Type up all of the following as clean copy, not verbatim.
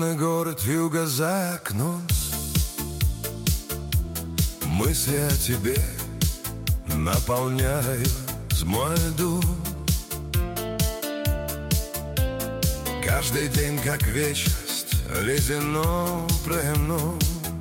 Темный город вьюга за окном, мысли о тебе наполняют мой дом. Каждый день как вечность ледяном плену.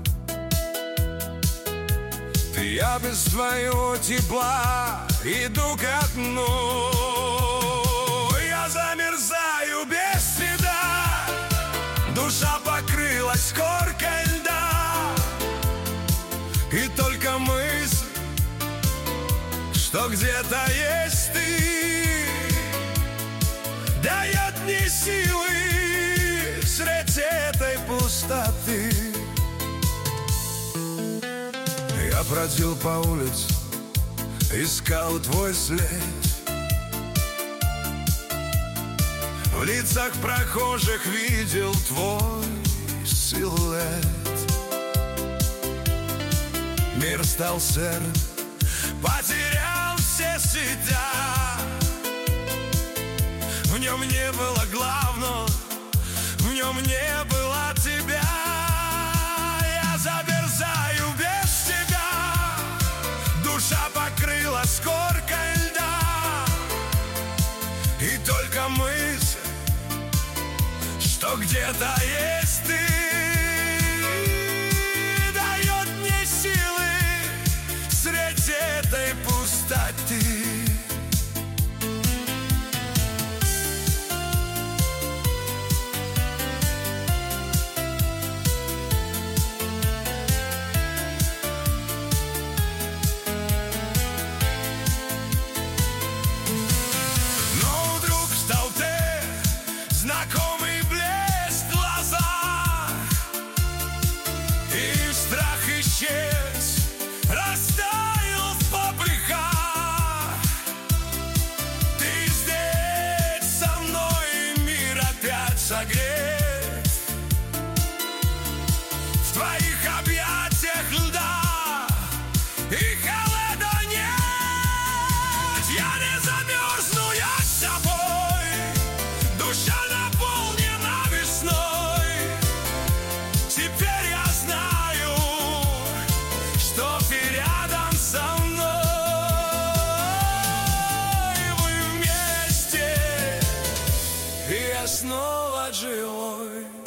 Я без твоего тепла иду ко дну. Я замерзаю без следа, душа покрылась коркой льда. И только мысль, что где-то есть ты, дает мне силы средь этой пустоты. Я бродил по улице, искал твой след. В лицах прохожих видел твой силуэт. Мир стал серым, потерял все цвета. В нем не было главного, в нем не было тебя. Я замерзаю без тебя, душа покрылась коркой льда. И только мысль, что где-то есть ты, дает мне силы средь этой пустоты. Знакомый блеск в глазах, и страх исчез, растаял в попыхах. Ты здесь со мной, и мир опять согрет. В твоих объятиях льда и холода нет. Я не замерзну, я с тобой, душа наполнена весной. Теперь я знаю, что ты рядом со мной. Мы вместе, и я снова живой.